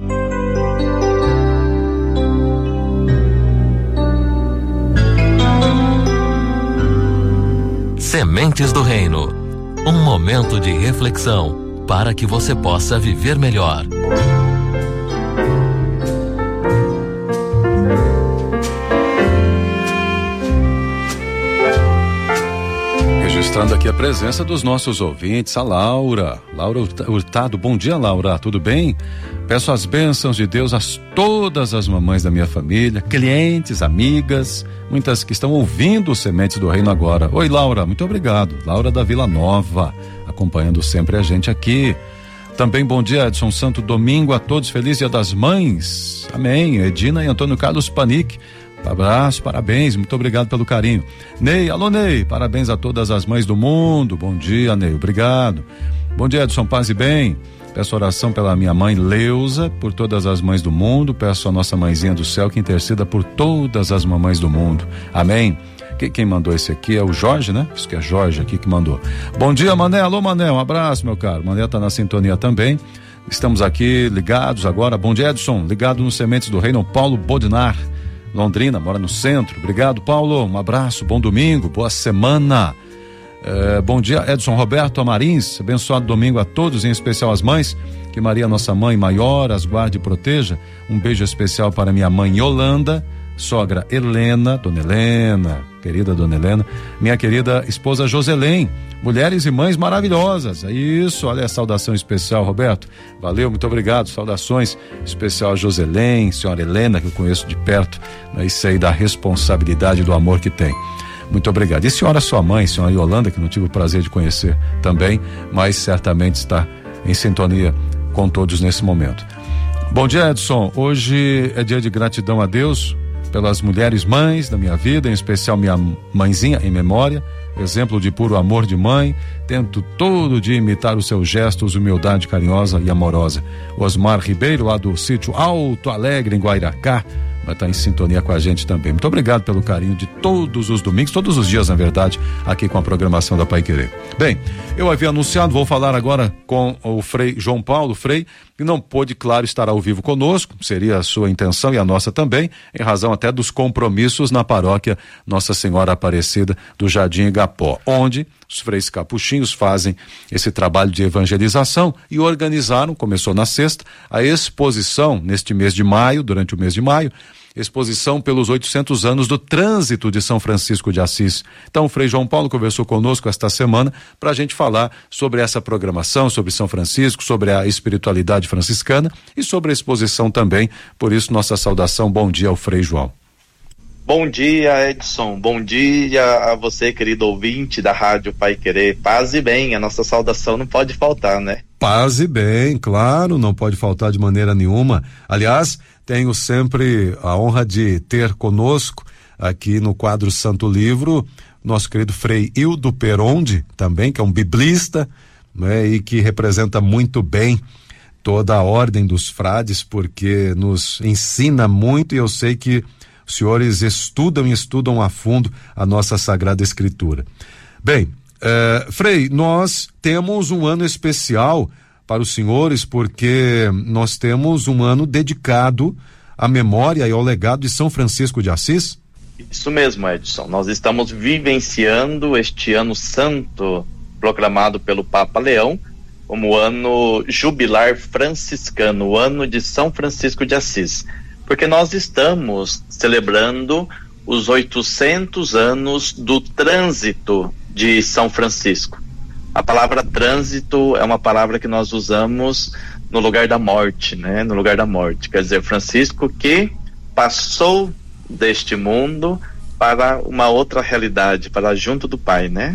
Sementes do Reino, um momento de reflexão para que você possa viver melhor. Registrando aqui a presença dos nossos ouvintes, a Laura, Laura Hurtado. Bom dia, Laura, tudo bem? Peço as bênçãos de Deus a todas as mamães da minha família, clientes, amigas, muitas que estão ouvindo os Sementes do Reino agora. Oi, Laura, muito obrigado. Laura da Vila Nova, acompanhando sempre a gente aqui. Também bom dia, Edson Santo Domingo a todos, feliz Dia das Mães. Amém. Edina e Antônio Carlos Panic. Abraço, parabéns, muito obrigado pelo carinho. Ney, alô Ney, parabéns a todas as mães do mundo. Bom dia, Ney, obrigado. Bom dia, Edson, paz e bem. Peço oração pela minha mãe Leusa, por todas as mães do mundo. Peço a nossa mãezinha do céu que interceda por todas as mamães do mundo. Amém. Quem mandou esse aqui é o Jorge, né? Isso que é Jorge aqui que mandou. Bom dia, Mané. Alô, Mané, um abraço, meu caro. Mané tá na sintonia também. Estamos aqui ligados agora. Bom dia, Edson. Ligado nos Sementes do Reino, Paulo Bodinar, Londrina, mora no centro. Obrigado, Paulo. Um abraço, bom domingo, boa semana. É, bom dia, Edson Roberto Amarins, abençoado domingo a todos, em especial as mães, que Maria, nossa mãe maior, as guarde e proteja. Um beijo especial para minha mãe Yolanda, sogra Helena, dona Helena, querida dona Helena, minha querida esposa Joselém, mulheres e mães maravilhosas. É isso, olha a saudação especial, Roberto, valeu, muito obrigado, saudações especial a Joselém, senhora Helena, que eu conheço de perto, né, e sei da responsabilidade, do amor que tem. Muito obrigado. E senhora, sua mãe, senhora Yolanda, que não tive o prazer de conhecer também, mas certamente está em sintonia com todos nesse momento. Bom dia, Edson. Hoje é dia de gratidão a Deus pelas mulheres mães da minha vida, em especial minha mãezinha em memória, exemplo de puro amor de mãe. Tento todo dia imitar os seus gestos, humildade carinhosa e amorosa. Osmar Ribeiro, lá do sítio Alto Alegre, em Guairacá, vai estar em sintonia com a gente também. Muito obrigado pelo carinho de todos os domingos, todos os dias, na verdade, aqui com a programação da Paiquerê. Bem, eu havia anunciado, vou falar agora com o Frei João Paulo Frei, que não pôde, claro, estar ao vivo conosco, seria a sua intenção e a nossa também, em razão até dos compromissos na paróquia Nossa Senhora Aparecida do Jardim Igapó, onde os freis capuchinhos fazem esse trabalho de evangelização e organizaram, começou na sexta, a exposição neste mês de maio, durante o mês de maio, exposição pelos oitocentos anos do trânsito de São Francisco de Assis. Então o Frei João Paulo conversou conosco esta semana para a gente falar sobre essa programação, sobre São Francisco, sobre a espiritualidade franciscana e sobre a exposição também. Por isso, nossa saudação, bom dia ao Frei João. Bom dia, Edson. Bom dia a você, querido ouvinte da Rádio Paiquerê. Paz e bem, a nossa saudação não pode faltar, né? Paz e bem, claro, não pode faltar de maneira nenhuma. Aliás, tenho sempre a honra de ter conosco aqui no quadro Santo Livro, nosso querido Frei Hildo Peronde, também, que é um biblista, né, e que representa muito bem toda a ordem dos frades, porque nos ensina muito, e eu sei que os senhores estudam e estudam a fundo a nossa Sagrada Escritura. Bem, eh, Frei, nós temos um ano especial para os senhores, porque nós temos um ano dedicado à memória e ao legado de São Francisco de Assis. Isso mesmo, Edson. Nós estamos vivenciando este ano santo proclamado pelo Papa Leão como o ano jubilar franciscano, o ano de São Francisco de Assis, porque nós estamos celebrando os oitocentos anos do trânsito de São Francisco. A palavra trânsito é uma palavra que nós usamos no lugar da morte, né? No lugar da morte, quer dizer, Francisco que passou deste mundo para uma outra realidade, para junto do Pai, né?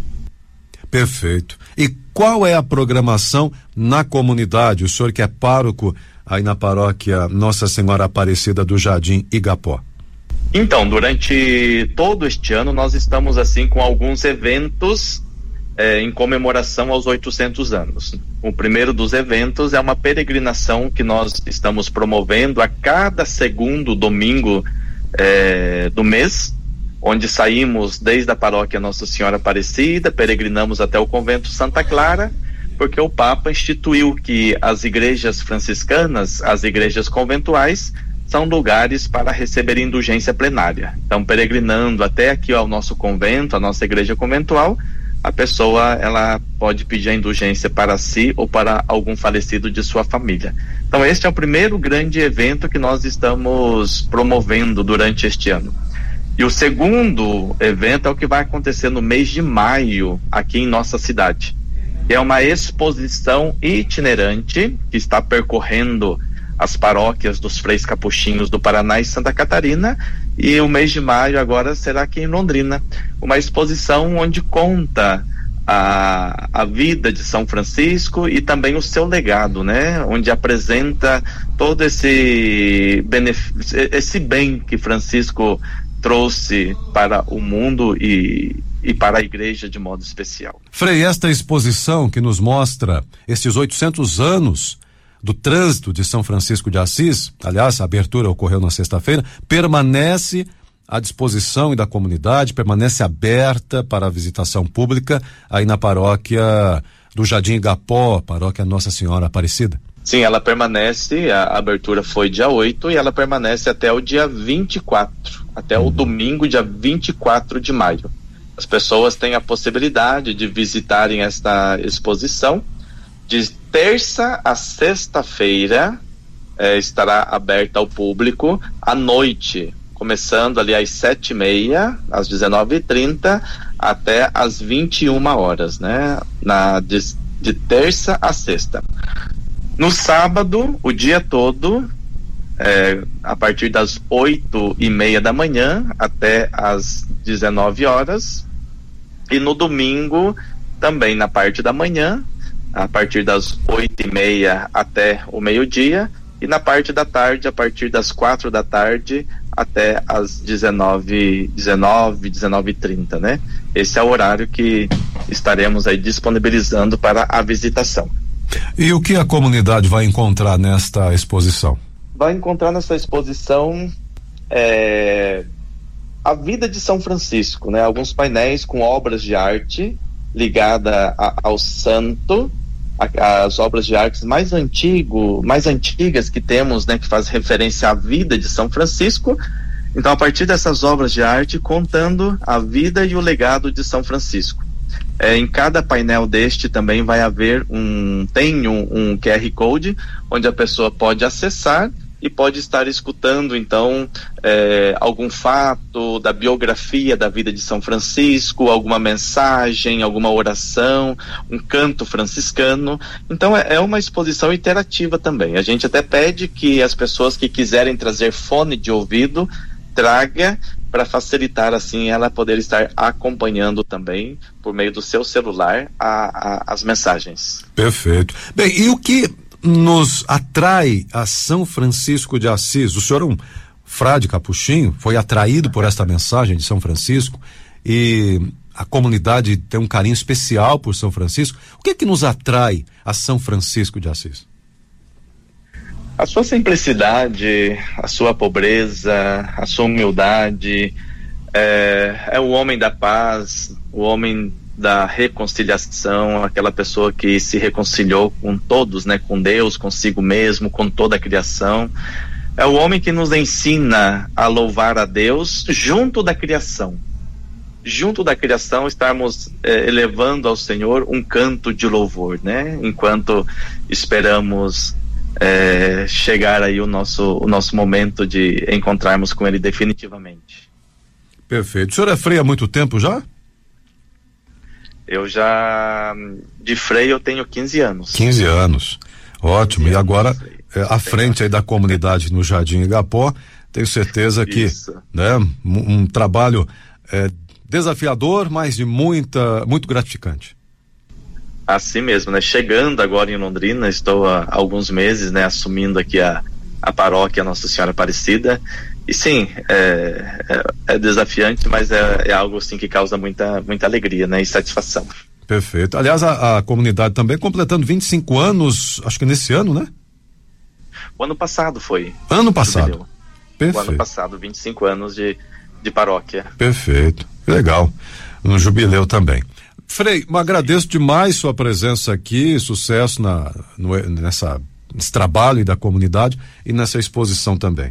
Perfeito. E qual é a programação na comunidade? O senhor que é pároco aí na paróquia Nossa Senhora Aparecida do Jardim Igapó. Então, durante todo este ano nós estamos assim com alguns eventos É, em comemoração aos oitocentos anos. O primeiro dos eventos é uma peregrinação que nós estamos promovendo a cada segundo domingo é, do mês, onde saímos desde a paróquia Nossa Senhora Aparecida, peregrinamos até o convento Santa Clara, porque o Papa instituiu que as igrejas franciscanas, as igrejas conventuais, são lugares para receber indulgência plenária. Então, peregrinando até aqui ao nosso convento, a nossa igreja conventual, a pessoa ela pode pedir a indulgência para si ou para algum falecido de sua família. Então este é o primeiro grande evento que nós estamos promovendo durante este ano. E o segundo evento é o que vai acontecer no mês de maio aqui em nossa cidade. É uma exposição itinerante que está percorrendo as paróquias dos Freis Capuchinhos do Paraná e Santa Catarina, e o mês de maio agora será aqui em Londrina, uma exposição onde conta a, a vida de São Francisco e também o seu legado, né? Onde apresenta todo esse benefício, esse bem que Francisco trouxe para o mundo e, e para a igreja de modo especial. Frei, esta exposição que nos mostra esses oitocentos anos do trânsito de São Francisco de Assis, aliás, a abertura ocorreu na sexta-feira, permanece à disposição e da comunidade, permanece aberta para a visitação pública aí na paróquia do Jardim Igapó, paróquia Nossa Senhora Aparecida? Sim, ela permanece, a abertura foi dia oito e ela permanece até o dia vinte e quatro, até uhum. o domingo, dia vinte e quatro de maio. As pessoas têm a possibilidade de visitarem esta exposição. De terça a sexta-feira eh, estará aberta ao público à noite, começando ali às sete e meia, às dezenove e trinta, até às vinte e uma horas, né? Na, de, de terça a sexta. No sábado, o dia todo, eh, a partir das oito e meia da manhã até às dezenove horas, e no domingo, também na parte da manhã, a partir das oito e meia até o meio-dia, e na parte da tarde, a partir das quatro da tarde até as dezenove, dezenove, dezenove e trinta, né? Esse é o horário que estaremos aí disponibilizando para a visitação. E o que a comunidade vai encontrar nesta exposição? Vai encontrar nessa exposição é, a vida de São Francisco, né? Alguns painéis com obras de arte ligada a, ao santo, as obras de artes mais antigo, mais antigas que temos, né, que faz referência à vida de São Francisco. Então, a partir dessas obras de arte, contando a vida e o legado de São Francisco. É, em cada painel deste também vai haver um, tem um, um Q R Code, onde a pessoa pode acessar e pode estar escutando, então, é, algum fato da biografia da vida de São Francisco, alguma mensagem, alguma oração, um canto franciscano. Então, é, é uma exposição interativa também. A gente até pede que as pessoas que quiserem trazer fone de ouvido, traga, para facilitar, assim, ela poder estar acompanhando também, por meio do seu celular, a, a, as mensagens. Perfeito. Bem, e o que nos atrai a São Francisco de Assis? O senhor é um, frade capuchinho, foi atraído por esta mensagem de São Francisco e a comunidade tem um carinho especial por São Francisco. O que é que nos atrai a São Francisco de Assis? A sua simplicidade, a sua pobreza, a sua humildade, é, é o homem da paz, o homem da reconciliação, aquela pessoa que se reconciliou com todos, né, com Deus, consigo mesmo, com toda a criação. É o homem que nos ensina a louvar a Deus junto da criação. Junto da criação, estarmos eh, elevando ao Senhor um canto de louvor, né? Enquanto esperamos eh, chegar aí o nosso, o nosso momento de encontrarmos com Ele definitivamente. Perfeito. O senhor é freio há muito tempo já? Eu já, de freio, eu tenho quinze anos. quinze anos. Ótimo. E agora, é, à frente aí da comunidade no Jardim Igapó, tenho certeza que, Isso. né, um, um trabalho é, desafiador, mas de muita, muito gratificante. Assim mesmo, né? Chegando agora em Londrina, estou há alguns meses, né, assumindo aqui a, a paróquia Nossa Senhora Aparecida. E sim, é, é, é desafiante, mas é, é algo assim que causa muita, muita alegria, né, e satisfação. Perfeito. Aliás, a, a comunidade também completando vinte e cinco anos, acho que nesse ano, né? O ano passado foi. Ano passado. Jubileu. Perfeito. O ano passado, vinte e cinco anos de, de paróquia. Perfeito. Legal. No jubileu também. Frei, agradeço demais sua presença aqui, sucesso na, no, nessa, nesse trabalho da comunidade e nessa exposição também.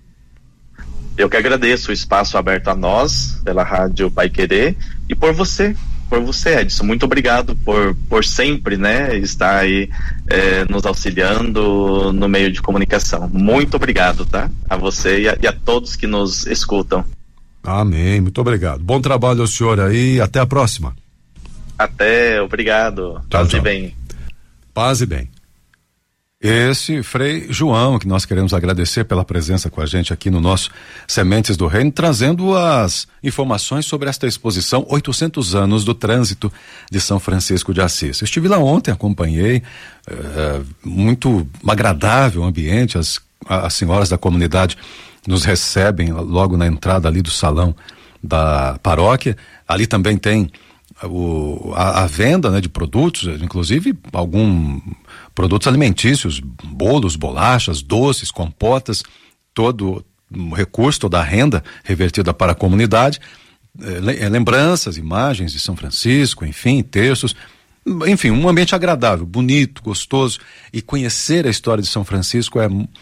Eu que agradeço o espaço aberto a nós, pela Rádio Pai Querer, e por você, por você, Edson. Muito obrigado por, por sempre, né, estar aí eh, nos auxiliando no meio de comunicação. Muito obrigado, tá? A você e a, e a todos que nos escutam. Amém, muito obrigado. Bom trabalho ao senhor aí, até a próxima. Até, obrigado. Tchau, Paz tchau. e bem. Paz e bem. Esse Frei João, que nós queremos agradecer pela presença com a gente aqui no nosso Sementes do Reino, trazendo as informações sobre esta exposição oitocentos anos do trânsito de São Francisco de Assis. Eu estive lá ontem, acompanhei, é, muito agradável o ambiente, as, as senhoras da comunidade nos recebem logo na entrada ali do salão da paróquia. Ali também tem o, a, a venda, né, de produtos, inclusive algum produtos alimentícios, bolos, bolachas, doces, compotas, todo o recurso, toda a renda revertida para a comunidade, é, lembranças, imagens de São Francisco, enfim, textos, enfim, um ambiente agradável, bonito, gostoso, e conhecer a história de São Francisco é, é,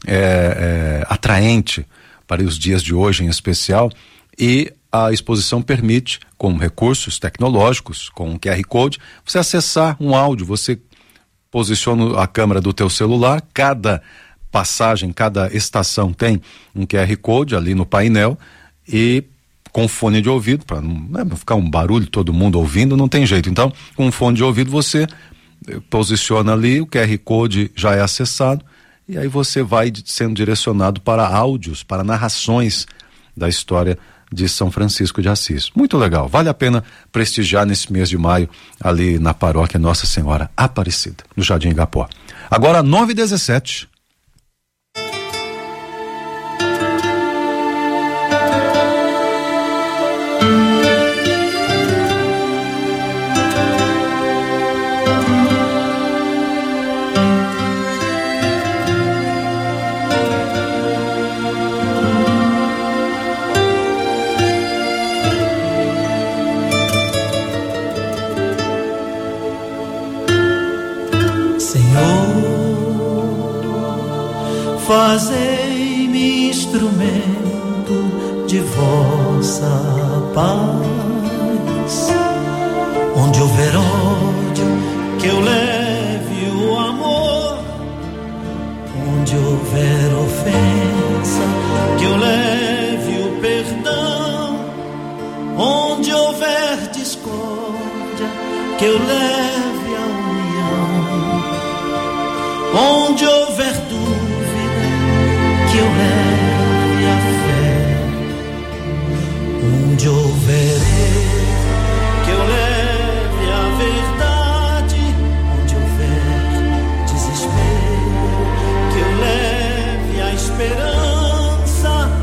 é atraente para os dias de hoje em especial, e a exposição permite, com recursos tecnológicos, com um Q R Code, você acessar um áudio, você posiciona a câmera do teu celular, cada passagem, cada estação tem um Q R Code ali no painel, e com fone de ouvido, para não, né, não ficar um barulho, todo mundo ouvindo, não tem jeito. Então, com fone de ouvido você posiciona ali, o Q R Code já é acessado, e aí você vai sendo direcionado para áudios, para narrações da história de São Francisco de Assis. Muito legal, vale a pena prestigiar nesse mês de maio ali na paróquia Nossa Senhora Aparecida, no Jardim Igapó. Agora nove e dezessete. Fazei-me instrumento de vossa paz. Onde houver ódio, que eu leve o amor. Onde houver ofensa, que eu leve o perdão. Onde houver discórdia, que eu leve a união. Onde houver dúvida, que eu leve a fé. Onde houver erro, que eu leve a verdade. Onde houver desespero, que eu leve a esperança.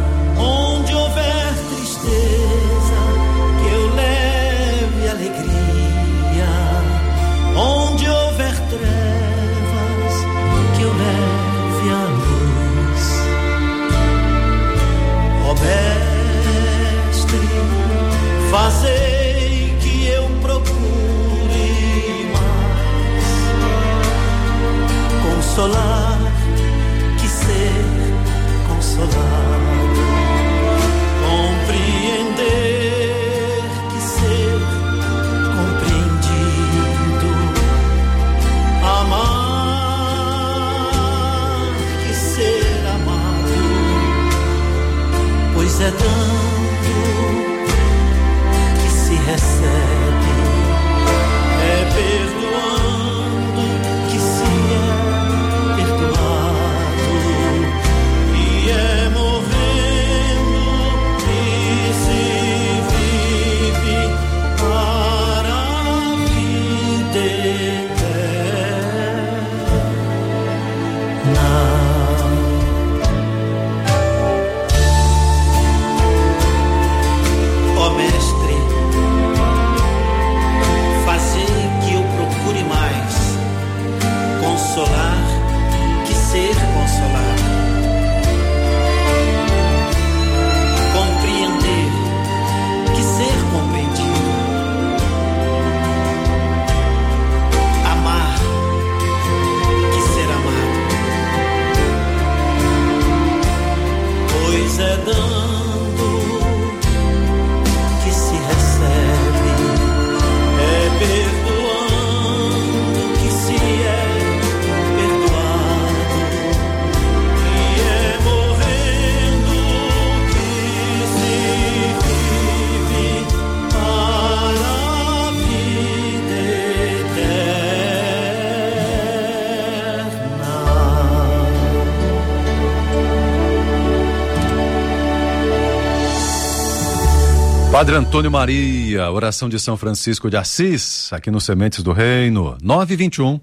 Padre Antônio Maria, oração de São Francisco de Assis, aqui no Sementes do Reino, nove e vinte e um.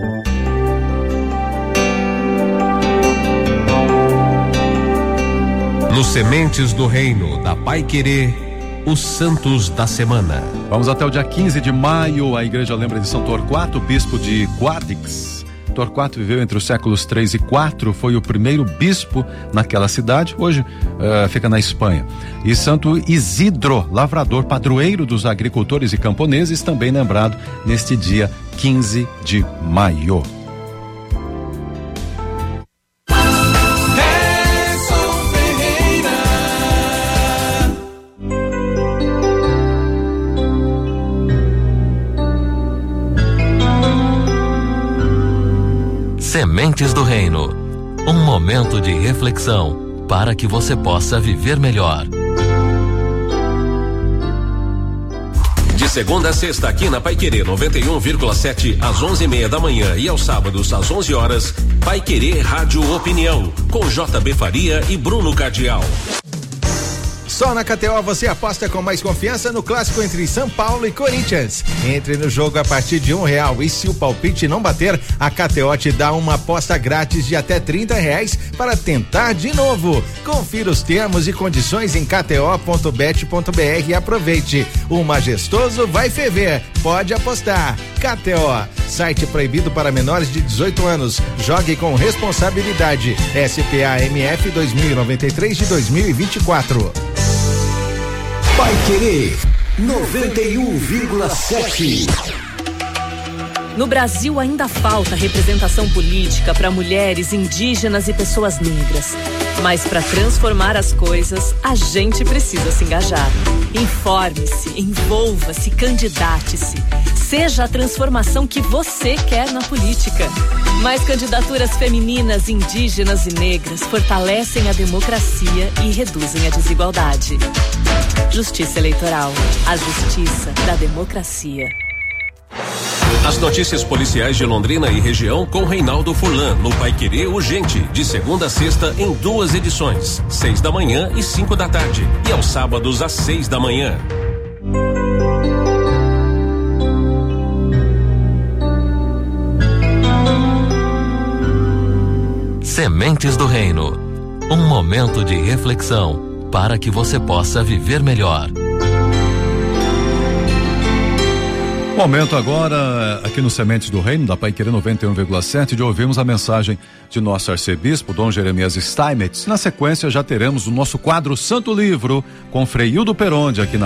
No Sementes do Reino, da Paiquerê, os Santos da Semana. Vamos até o dia quinze de maio, a igreja lembra de São Torquato, bispo de Guadix. Torquato viveu entre os séculos três e quatro, foi o primeiro bispo naquela cidade, hoje uh, fica na Espanha. E Santo Isidro, lavrador, padroeiro dos agricultores e camponeses, também lembrado neste dia quinze de maio. Sementes do Reino, um momento de reflexão para que você possa viver melhor. De segunda a sexta aqui na Paiquerê noventa e um vírgula sete às onze e meia da manhã e aos sábados às onze horas, Paiquerê Rádio Opinião com J B Faria e Bruno Cardial. Só na K T O você aposta com mais confiança no clássico entre São Paulo e Corinthians. Entre no jogo a partir de um real e se o palpite não bater, a K T O te dá uma aposta grátis de até trinta reais para tentar de novo. Confira os termos e condições em k t o ponto bet ponto b r e aproveite. O majestoso vai ferver. Pode apostar. K T O, site proibido para menores de dezoito anos. Jogue com responsabilidade. S P A M F dois mil e noventa e três de dois mil e vinte e quatro. Paiquerê noventa e um vírgula sete. No Brasil ainda falta representação política para mulheres, indígenas e pessoas negras. Mas para transformar as coisas, a gente precisa se engajar. Informe-se, envolva-se, candidate-se. Seja a transformação que você quer na política. Mais candidaturas femininas, indígenas e negras fortalecem a democracia e reduzem a desigualdade. Justiça Eleitoral, a justiça da democracia. As notícias policiais de Londrina e região com Reinaldo Furlan, no Paiquerê Urgente, de segunda a sexta em duas edições, seis da manhã e cinco da tarde, e aos sábados às seis da manhã. Sementes do Reino, um momento de reflexão para que você possa viver melhor. Momento agora, aqui no Sementes do Reino, da Paiquerê noventa e um vírgula sete, de ouvirmos a mensagem de nosso arcebispo, Dom Jeremias Steinmetz. Na sequência, já teremos o nosso quadro Santo Livro, com Frei Hildo Peronde, aqui na